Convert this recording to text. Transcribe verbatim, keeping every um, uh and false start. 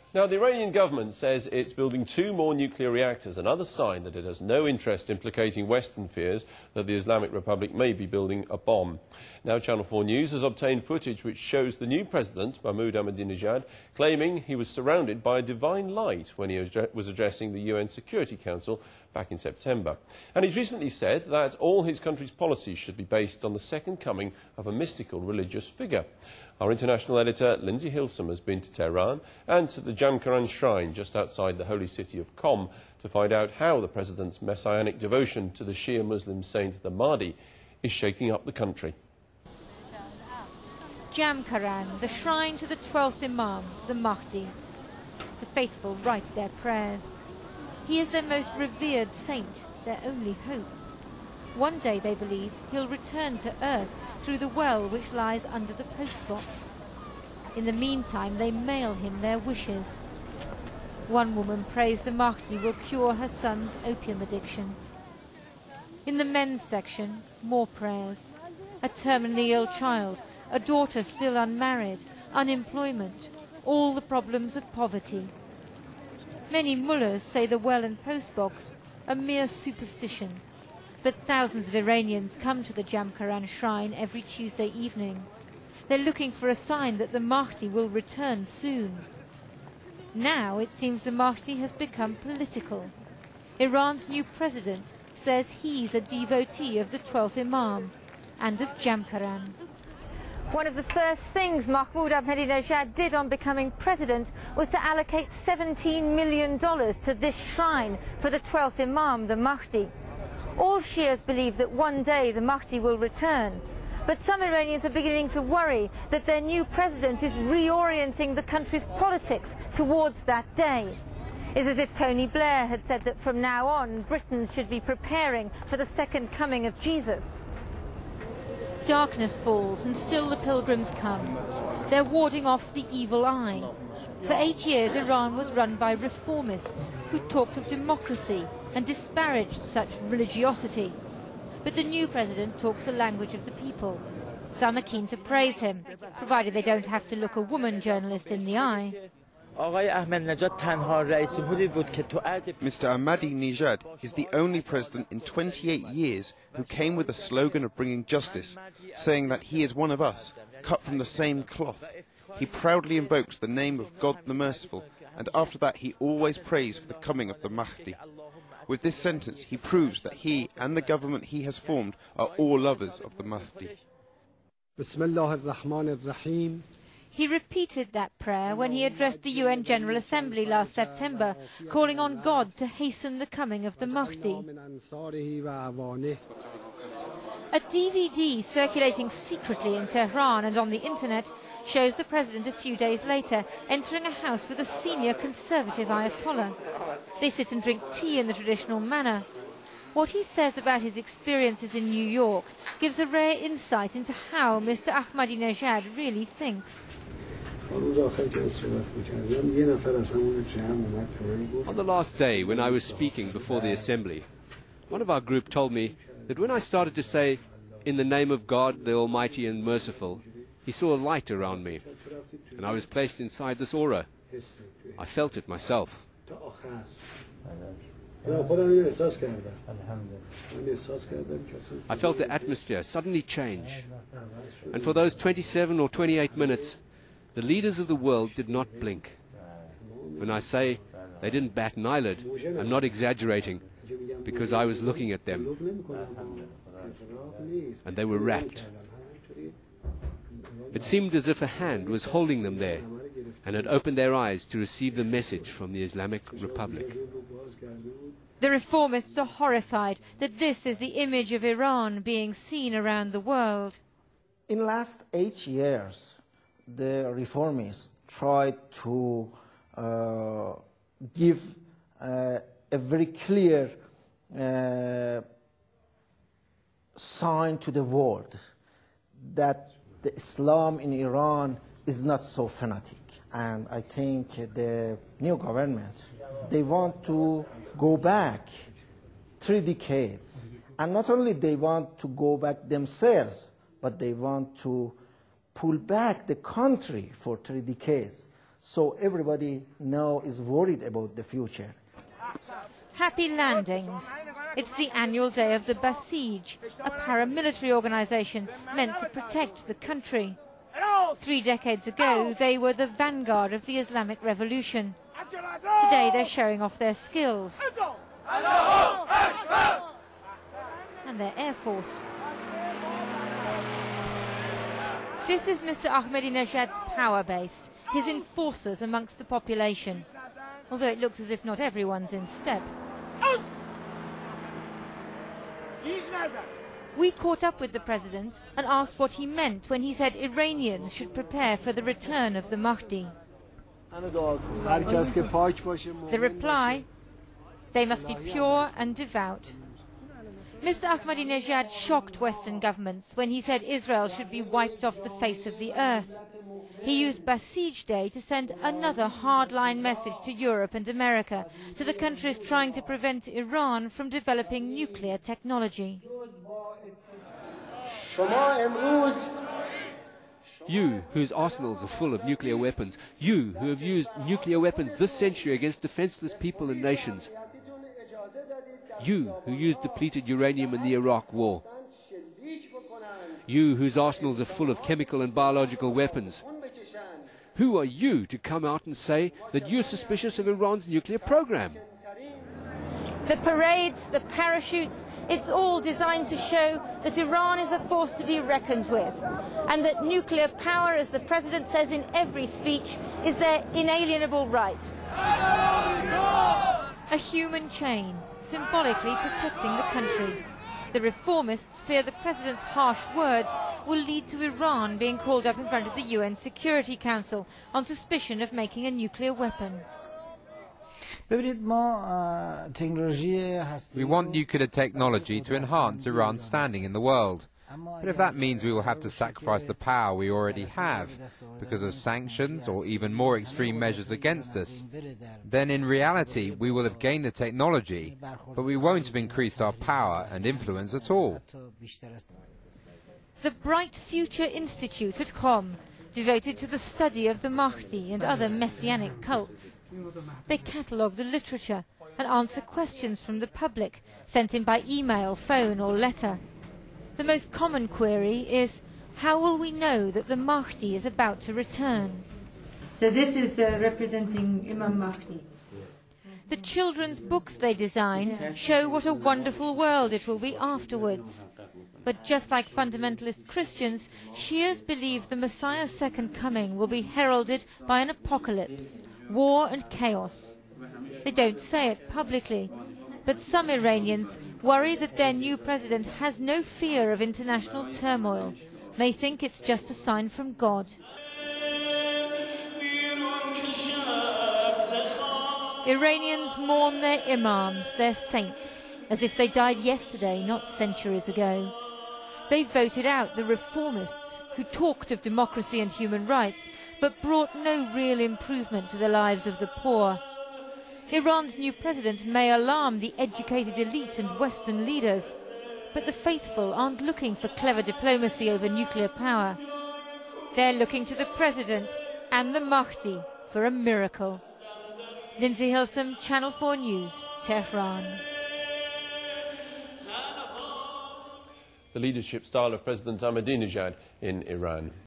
Now, the Iranian government says it's building two more nuclear reactors, another sign that it has no interest in placating Western fears that the Islamic Republic may be building a bomb. Now, Channel four News has obtained footage which shows the new president, Mahmoud Ahmadinejad, claiming he was surrounded by a divine light when he was addressing the U N Security Council back in September. And he's recently said that all his country's policies should be based on the second coming of a mystical religious figure. Our international editor, Lindsay Hilsum, has been to Tehran and to the Jamkaran shrine just outside the holy city of Qom to find out how the president's messianic devotion to the Shia Muslim saint the Mahdi is shaking up the country. Jamkaran, the shrine to the twelfth Imam, the Mahdi. The faithful write their prayers. He is their most revered saint, their only hope. One day, they believe, he'll return to earth through the well which lies under the postbox. In the meantime, they mail him their wishes. One woman prays the Mahdi will cure her son's opium addiction. In the men's section, more prayers. A terminally ill child, a daughter still unmarried, unemployment, all the problems of poverty. Many mullahs say the well and postbox a mere superstition. But thousands of Iranians come to the Jamkaran shrine every Tuesday evening. They're looking for a sign that the Mahdi will return soon. Now it seems the Mahdi has become political. Iran's new president says he's a devotee of the twelfth Imam and of Jamkaran. One of the first things Mahmoud Ahmadinejad did on becoming president was to allocate seventeen million dollars to this shrine for the twelfth Imam, the Mahdi. All Shias believe that one day the Mahdi will return, but some Iranians are beginning to worry that their new president is reorienting the country's politics towards that day. It's as if Tony Blair had said that from now on Britons should be preparing for the second coming of Jesus. Darkness falls and still the pilgrims come. They're warding off the evil eye. For eight years Iran was run by reformists who talked of democracy and disparaged such religiosity. But the new president talks the language of the people. Some are keen to praise him, provided they don't have to look a woman journalist in the eye. Mister Ahmadinejad is the only president in twenty-eight years who came with a slogan of bringing justice, saying that he is one of us, cut from the same cloth. He proudly invokes the name of God the Merciful, and after that he always prays for the coming of the Mahdi. With this sentence he proves that he and the government he has formed are all lovers of the Mahdi. He repeated that prayer when he addressed the U N General Assembly last September, calling on God to hasten the coming of the Mahdi. A D V D circulating secretly in Tehran and on the internet shows the president a few days later entering a house with a senior conservative Ayatollah. They sit and drink tea in the traditional manner. What he says about his experiences in New York gives a rare insight into how Mister Ahmadinejad really thinks. On the last day, when I was speaking before the assembly, one of our group told me that when I started to say, "In the name of God, the Almighty and Merciful," he saw a light around me, and I was placed inside this aura. I felt it myself. I felt the atmosphere suddenly change. And for those twenty-seven or twenty-eight minutes, the leaders of the world did not blink. When I say they didn't bat an eyelid, I'm not exaggerating, because I was looking at them. And they were rapt. It seemed as if a hand was holding them there and had opened their eyes to receive the message from the Islamic Republic. The reformists are horrified that this is the image of Iran being seen around the world. In the last eight years, the reformists tried to uh, give uh, a very clear uh, sign to the world that the Islam in Iran is not so fanatic. And I think the new government, they want to go back three decades. And not only they want to go back themselves, but they want to pull back the country for three decades So everybody now is worried about the future. Happy landings. It's the annual day of the Basij, a paramilitary organization meant to protect the country. Three decades ago, they were the vanguard of the Islamic Revolution. Today, they're showing off their skills and their air force. This is Mister Ahmadinejad's power base, his enforcers amongst the population, although it looks as if not everyone's in step. We caught up with the president and asked what he meant when he said Iranians should prepare for the return of the Mahdi. The reply, they must be pure and devout. Mister Ahmadinejad shocked Western governments when he said Israel should be wiped off the face of the earth. He used Basij Day to send another hardline message to Europe and America, to the countries trying to prevent Iran from developing nuclear technology. You, whose arsenals are full of nuclear weapons, you who have used nuclear weapons this century against defenseless people and nations, you who used depleted uranium in the Iraq war, you whose arsenals are full of chemical and biological weapons, who are you to come out and say that you're suspicious of Iran's nuclear program? The parades, the parachutes, it's all designed to show that Iran is a force to be reckoned with, and that nuclear power, as the president says in every speech, is their inalienable right. A human chain, symbolically protecting the country. The reformists fear the president's harsh words will lead to Iran being called up in front of the U N Security Council on suspicion of making a nuclear weapon. We want nuclear technology to enhance Iran's standing in the world. But if that means we will have to sacrifice the power we already have because of sanctions or even more extreme measures against us, then in reality we will have gained the technology, but we won't have increased our power and influence at all. The Bright Future Institute at Qom, devoted to the study of the Mahdi and other messianic cults. They catalogue the literature and answer questions from the public, sent in by email, phone or letter. The most common query is, how will we know that the Mahdi is about to return? So this is uh, representing Imam Mahdi. The children's books they design show what a wonderful world it will be afterwards. But just like fundamentalist Christians, Shias believe the Messiah's second coming will be heralded by an apocalypse, war and chaos. They don't say it publicly, but some Iranians worry that their new president has no fear of international turmoil. They think it's just a sign from God. Iranians mourn their imams, their saints, as if they died yesterday, not centuries ago. They voted out the reformists who talked of democracy and human rights, but brought no real improvement to the lives of the poor. Iran's new president may alarm the educated elite and Western leaders, but the faithful aren't looking for clever diplomacy over nuclear power. They're looking to the president and the Mahdi for a miracle. Lindsay Hilsum, Channel four News, Tehran. The leadership style of President Ahmadinejad in Iran.